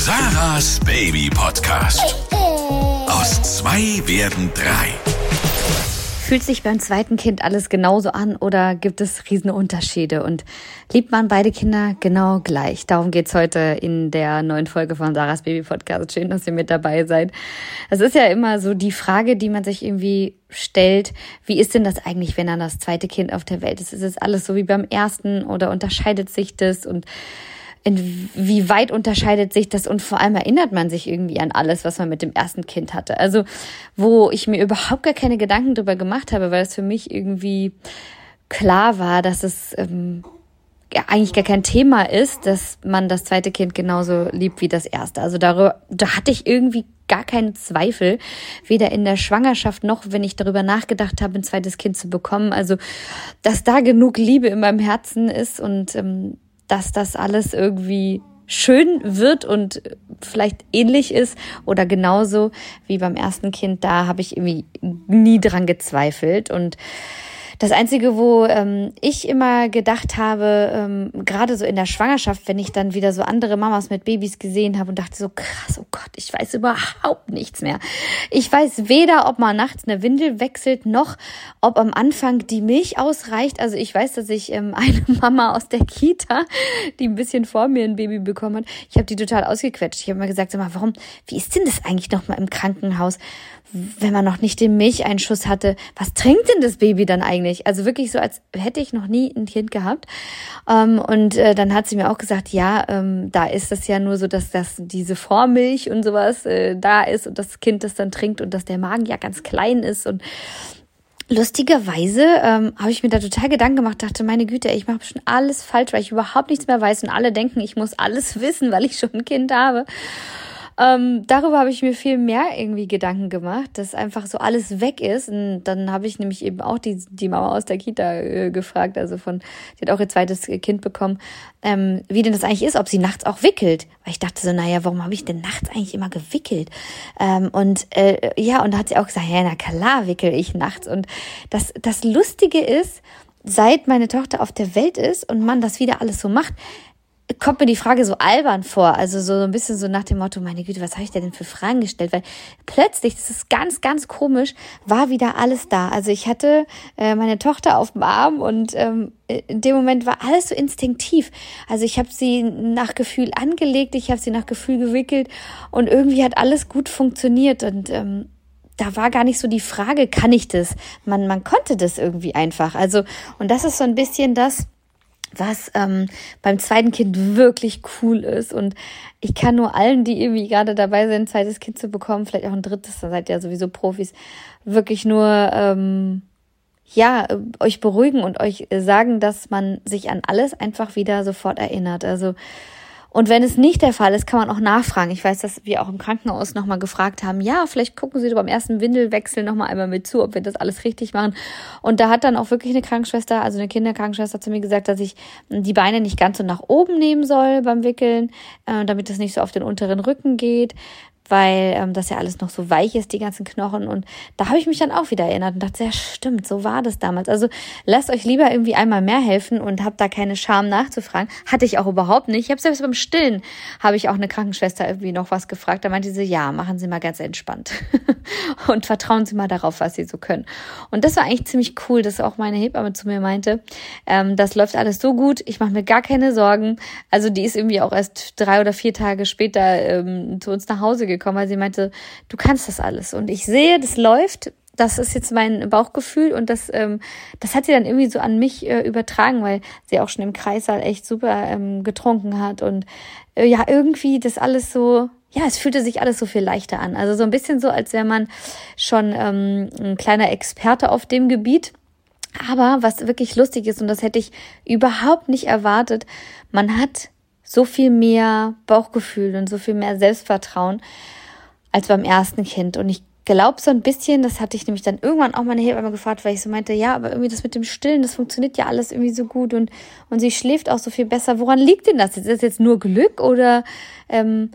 Sarahs Baby Podcast. Aus 2 werden 3. Fühlt sich beim zweiten Kind alles genauso an oder gibt es riesen Unterschiede? Und liebt man beide Kinder genau gleich? Darum geht's heute in der neuen Folge von Sarahs Baby Podcast. Schön, dass ihr mit dabei seid. Es ist ja immer so die Frage, die man sich irgendwie stellt, wie ist denn das eigentlich, wenn dann das zweite Kind auf der Welt ist? Ist es alles so wie beim ersten oder unterscheidet sich das? Und inwieweit unterscheidet sich das und vor allem erinnert man sich irgendwie an alles, was man mit dem ersten Kind hatte. Also wo ich mir überhaupt gar keine Gedanken drüber gemacht habe, weil es für mich irgendwie klar war, dass es eigentlich gar kein Thema ist, dass man das zweite Kind genauso liebt wie das erste. Also da hatte ich irgendwie gar keinen Zweifel, weder in der Schwangerschaft noch, wenn ich darüber nachgedacht habe, ein zweites Kind zu bekommen. Also dass da genug Liebe in meinem Herzen ist und dass das alles irgendwie schön wird und vielleicht ähnlich ist oder genauso wie beim ersten Kind, da habe ich irgendwie nie dran gezweifelt. Und das Einzige, wo ich immer gedacht habe, gerade so in der Schwangerschaft, wenn ich dann wieder so andere Mamas mit Babys gesehen habe und dachte so, krass, oh Gott, ich weiß überhaupt nichts mehr. Ich weiß weder, ob man nachts eine Windel wechselt, noch ob am Anfang die Milch ausreicht. Also ich weiß, dass ich eine Mama aus der Kita, die ein bisschen vor mir ein Baby bekommen hat, ich habe die total ausgequetscht. Ich habe mal gesagt, sag mal, wie ist denn das eigentlich noch mal im Krankenhaus, wenn man noch nicht den Milcheinschuss hatte? Was trinkt denn das Baby dann eigentlich? Also wirklich so, als hätte ich noch nie ein Kind gehabt. Und dann hat sie mir auch gesagt, ja, da ist es ja nur so, dass diese Vormilch und sowas da ist und das Kind das dann trinkt und dass der Magen ja ganz klein ist. Und lustigerweise habe ich mir da total Gedanken gemacht, dachte, meine Güte, ich mache schon alles falsch, weil ich überhaupt nichts mehr weiß und alle denken, ich muss alles wissen, weil ich schon ein Kind habe. Darüber habe ich mir viel mehr irgendwie Gedanken gemacht, dass einfach so alles weg ist. Und dann habe ich nämlich eben auch die Mama aus der Kita gefragt, die hat auch ihr zweites Kind bekommen, wie denn das eigentlich ist, ob sie nachts auch wickelt. Weil ich dachte so, naja, warum habe ich denn nachts eigentlich immer gewickelt? Und da hat sie auch gesagt, ja, na klar, wickel ich nachts. Und das Lustige ist, seit meine Tochter auf der Welt ist und man das wieder alles so macht, kommt mir die Frage so albern vor, also so ein bisschen so nach dem Motto, meine Güte, was habe ich denn für Fragen gestellt? Weil plötzlich, das ist ganz, ganz komisch, war wieder alles da. Also ich hatte meine Tochter auf dem Arm und in dem Moment war alles so instinktiv. Also ich habe sie nach Gefühl angelegt, ich habe sie nach Gefühl gewickelt und irgendwie hat alles gut funktioniert und da war gar nicht so die Frage, kann ich das? Man konnte das irgendwie einfach. Also und das ist so ein bisschen das, was beim zweiten Kind wirklich cool ist. Und ich kann nur allen, die irgendwie gerade dabei sind, ein zweites Kind zu bekommen, vielleicht auch ein drittes, da seid ihr ja sowieso Profis, wirklich nur euch beruhigen und euch sagen, dass man sich an alles einfach wieder sofort erinnert. Also und wenn es nicht der Fall ist, kann man auch nachfragen. Ich weiß, dass wir auch im Krankenhaus nochmal gefragt haben, ja, vielleicht gucken Sie doch beim ersten Windelwechsel nochmal einmal mit zu, ob wir das alles richtig machen. Und da hat dann auch wirklich eine Krankenschwester, also eine Kinderkrankenschwester zu mir gesagt, dass ich die Beine nicht ganz so nach oben nehmen soll beim Wickeln, damit es nicht so auf den unteren Rücken geht, weil das ja alles noch so weich ist, die ganzen Knochen. Und da habe ich mich dann auch wieder erinnert und dachte, ja stimmt, so war das damals. Also lasst euch lieber irgendwie einmal mehr helfen und habt da keine Scham nachzufragen. Hatte ich auch überhaupt nicht. Ich habe selbst beim Stillen, habe ich auch eine Krankenschwester irgendwie noch was gefragt. Da meinte sie, ja, machen Sie mal ganz entspannt und vertrauen Sie mal darauf, was Sie so können. Und das war eigentlich ziemlich cool, dass auch meine Hebamme zu mir meinte, das läuft alles so gut, ich mache mir gar keine Sorgen. Also die ist irgendwie auch erst 3 oder 4 Tage später zu uns nach Hause gekommen, weil sie meinte, du kannst das alles. Und ich sehe, das läuft, das ist jetzt mein Bauchgefühl und das hat sie dann irgendwie so an mich übertragen, weil sie auch schon im Kreissaal echt super getrunken hat und irgendwie das alles so, es fühlte sich alles so viel leichter an. Also so ein bisschen so, als wäre man schon ein kleiner Experte auf dem Gebiet. Aber was wirklich lustig ist, und das hätte ich überhaupt nicht erwartet, man hat so viel mehr Bauchgefühl und so viel mehr Selbstvertrauen als beim ersten Kind. Und ich glaube so ein bisschen, das hatte ich nämlich dann irgendwann auch meine Hebamme gefragt, weil ich so meinte, ja, aber irgendwie das mit dem Stillen, das funktioniert ja alles irgendwie so gut und sie schläft auch so viel besser. Woran liegt denn das? Ist das jetzt nur Glück oder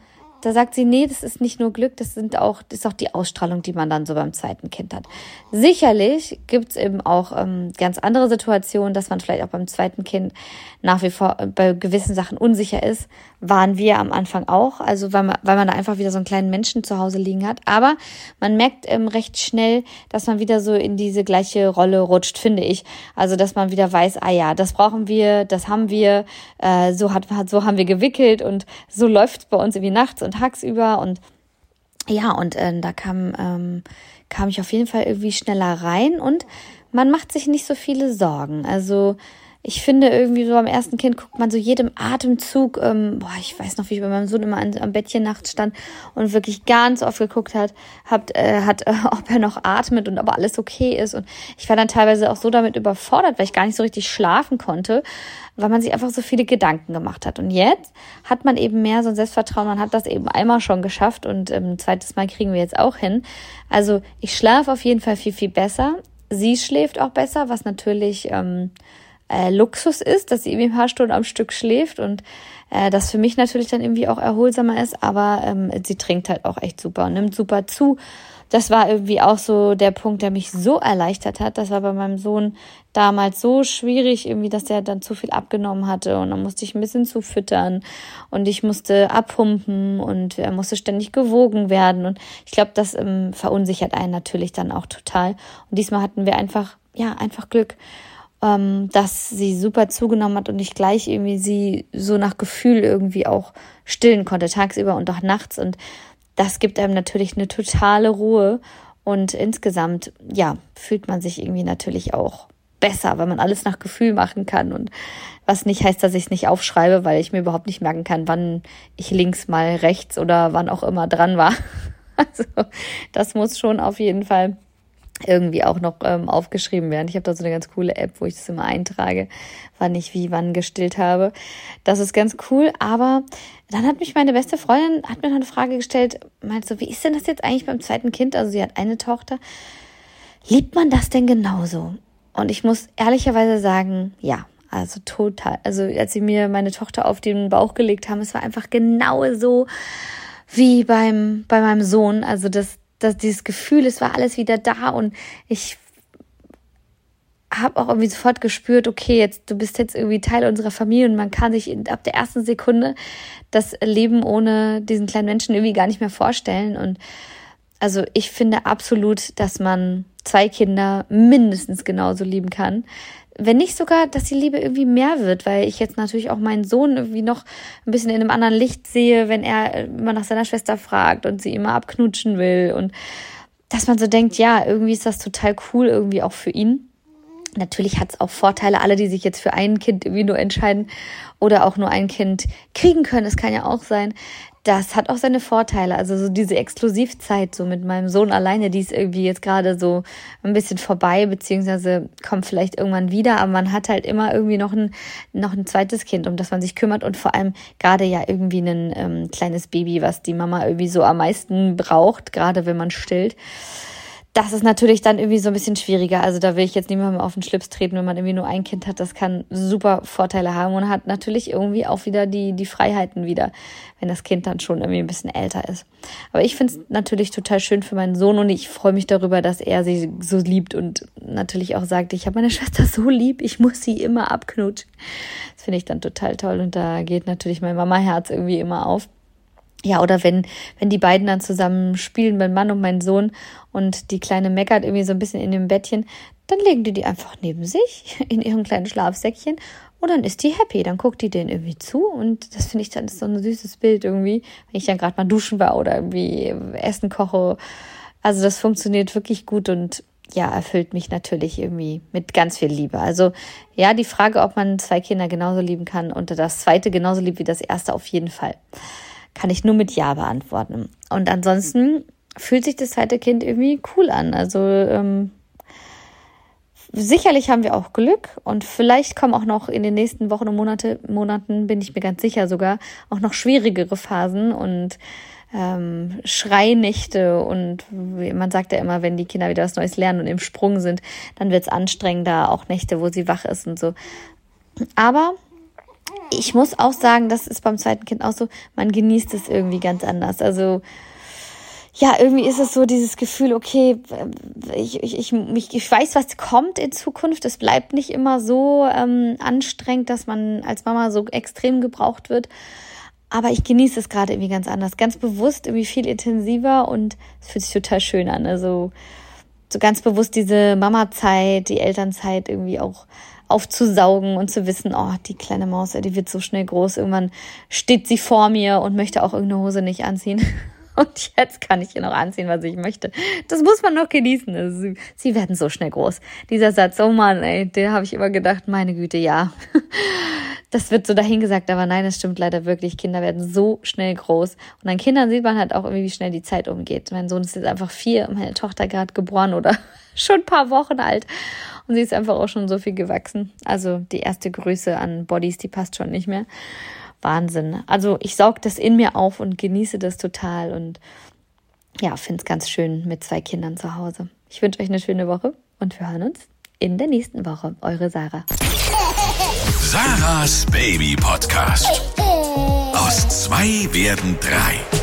da sagt sie, nee, das ist nicht nur Glück, das ist auch die Ausstrahlung, die man dann so beim zweiten Kind hat. Sicherlich gibt's eben auch ganz andere Situationen, dass man vielleicht auch beim zweiten Kind nach wie vor bei gewissen Sachen unsicher ist. Waren wir am Anfang auch, also weil man da einfach wieder so einen kleinen Menschen zu Hause liegen hat. Aber man merkt recht schnell, dass man wieder so in diese gleiche Rolle rutscht, finde ich. Also dass man wieder weiß, das brauchen wir, das haben wir, so haben wir gewickelt und so läuft bei uns irgendwie nachts und tagsüber und da kam ich auf jeden Fall irgendwie schneller rein und man macht sich nicht so viele Sorgen. Also ich finde irgendwie so am ersten Kind guckt man so jedem Atemzug, ich weiß noch, wie ich bei meinem Sohn immer am Bettchen nachts stand und wirklich ganz oft geguckt hat, ob er noch atmet und ob alles okay ist. Und ich war dann teilweise auch so damit überfordert, weil ich gar nicht so richtig schlafen konnte, weil man sich einfach so viele Gedanken gemacht hat. Und jetzt hat man eben mehr so ein Selbstvertrauen, man hat das eben einmal schon geschafft und ein zweites Mal kriegen wir jetzt auch hin. Also ich schlafe auf jeden Fall viel, viel besser. Sie schläft auch besser, was natürlich Luxus ist, dass sie irgendwie ein paar Stunden am Stück schläft und das für mich natürlich dann irgendwie auch erholsamer ist, aber sie trinkt halt auch echt super und nimmt super zu. Das war irgendwie auch so der Punkt, der mich so erleichtert hat. Das war bei meinem Sohn damals so schwierig, irgendwie, dass er dann zu viel abgenommen hatte und dann musste ich ein bisschen zufüttern und ich musste abpumpen und er musste ständig gewogen werden und ich glaube, das verunsichert einen natürlich dann auch total. Und diesmal hatten wir einfach Glück, dass sie super zugenommen hat und ich gleich irgendwie sie so nach Gefühl irgendwie auch stillen konnte, tagsüber und auch nachts. Und das gibt einem natürlich eine totale Ruhe. Und insgesamt, fühlt man sich irgendwie natürlich auch besser, weil man alles nach Gefühl machen kann. Und was nicht heißt, dass ich es nicht aufschreibe, weil ich mir überhaupt nicht merken kann, wann ich links mal rechts oder wann auch immer dran war. Also das muss schon auf jeden Fall irgendwie auch noch aufgeschrieben werden. Ich habe da so eine ganz coole App, wo ich das immer eintrage, wann ich wann gestillt habe. Das ist ganz cool, aber dann hat mich meine beste Freundin mir noch eine Frage gestellt, meinte so, wie ist denn das jetzt eigentlich beim zweiten Kind? Also sie hat eine Tochter. Liebt man das denn genauso? Und ich muss ehrlicherweise sagen, ja, also total. Also als sie mir meine Tochter auf den Bauch gelegt haben, es war einfach genau so wie bei meinem Sohn. Also dieses Gefühl, es war alles wieder da und ich habe auch irgendwie sofort gespürt, okay, du bist jetzt irgendwie Teil unserer Familie und man kann sich ab der ersten Sekunde das Leben ohne diesen kleinen Menschen irgendwie gar nicht mehr vorstellen. Und also ich finde absolut, dass man 2 Kinder mindestens genauso lieben kann. Wenn nicht sogar, dass die Liebe irgendwie mehr wird, weil ich jetzt natürlich auch meinen Sohn irgendwie noch ein bisschen in einem anderen Licht sehe, wenn er immer nach seiner Schwester fragt und sie immer abknutschen will und dass man so denkt, ja, irgendwie ist das total cool irgendwie auch für ihn. Natürlich hat es auch Vorteile, alle, die sich jetzt für ein Kind irgendwie nur entscheiden oder auch nur ein Kind kriegen können, das kann ja auch sein. Das hat auch seine Vorteile, also so diese Exklusivzeit so mit meinem Sohn alleine, die ist irgendwie jetzt gerade so ein bisschen vorbei, beziehungsweise kommt vielleicht irgendwann wieder, aber man hat halt immer irgendwie noch ein zweites Kind, um das man sich kümmert und vor allem gerade ja irgendwie ein kleines Baby, was die Mama irgendwie so am meisten braucht, gerade wenn man stillt. Das ist natürlich dann irgendwie so ein bisschen schwieriger. Also da will ich jetzt niemandem auf den Schlips treten, wenn man irgendwie nur ein Kind hat. Das kann super Vorteile haben und hat natürlich irgendwie auch wieder die Freiheiten wieder, wenn das Kind dann schon irgendwie ein bisschen älter ist. Aber ich finde es natürlich total schön für meinen Sohn und ich freue mich darüber, dass er sie so liebt und natürlich auch sagt, ich habe meine Schwester so lieb, ich muss sie immer abknutschen. Das finde ich dann total toll und da geht natürlich mein Mama-Herz irgendwie immer auf. Ja, oder wenn die beiden dann zusammen spielen, mein Mann und mein Sohn und die Kleine meckert irgendwie so ein bisschen in dem Bettchen, dann legen die einfach neben sich in ihrem kleinen Schlafsäckchen und dann ist die happy, dann guckt die denen irgendwie zu und das finde ich dann ist so ein süßes Bild irgendwie, wenn ich dann gerade mal duschen war oder irgendwie Essen koche. Also das funktioniert wirklich gut und ja, erfüllt mich natürlich irgendwie mit ganz viel Liebe. Also ja, die Frage, ob man 2 Kinder genauso lieben kann und das zweite genauso liebt wie das erste, auf jeden Fall. Kann ich nur mit Ja beantworten. Und ansonsten fühlt sich das zweite Kind irgendwie cool an. Also sicherlich haben wir auch Glück und vielleicht kommen auch noch in den nächsten Wochen und Monaten, bin ich mir ganz sicher sogar, auch noch schwierigere Phasen und Schreinächte und man sagt ja immer, wenn die Kinder wieder was Neues lernen und im Sprung sind, dann wird es anstrengender, auch Nächte, wo sie wach ist und so. Aber ich muss auch sagen, das ist beim zweiten Kind auch so, man genießt es irgendwie ganz anders. Also ja, irgendwie ist es so dieses Gefühl, okay, ich weiß, was kommt in Zukunft. Es bleibt nicht immer so anstrengend, dass man als Mama so extrem gebraucht wird. Aber ich genieße es gerade irgendwie ganz anders, ganz bewusst, irgendwie viel intensiver und es fühlt sich total schön an. Also so ganz bewusst diese Mama-Zeit, die Elternzeit irgendwie auch aufzusaugen und zu wissen, oh, die kleine Maus, die wird so schnell groß. Irgendwann steht sie vor mir und möchte auch irgendeine Hose nicht anziehen. Und jetzt kann ich ihr noch anziehen, was ich möchte. Das muss man noch genießen. Also, sie werden so schnell groß. Dieser Satz, oh Mann, ey, der habe ich immer gedacht, meine Güte, ja. Das wird so dahingesagt, aber nein, das stimmt leider wirklich. Kinder werden so schnell groß. Und an Kindern sieht man halt auch irgendwie, wie schnell die Zeit umgeht. Mein Sohn ist jetzt einfach 4 und meine Tochter gerade geboren oder schon ein paar Wochen alt. Und sie ist einfach auch schon so viel gewachsen. Also die erste Größe an Bodies, die passt schon nicht mehr. Wahnsinn. Also ich saug das in mir auf und genieße das total und ja, finde es ganz schön mit 2 Kindern zu Hause. Ich wünsche euch eine schöne Woche und wir hören uns in der nächsten Woche. Eure Sarah. Sarahs Baby Podcast. Aus 2 werden 3.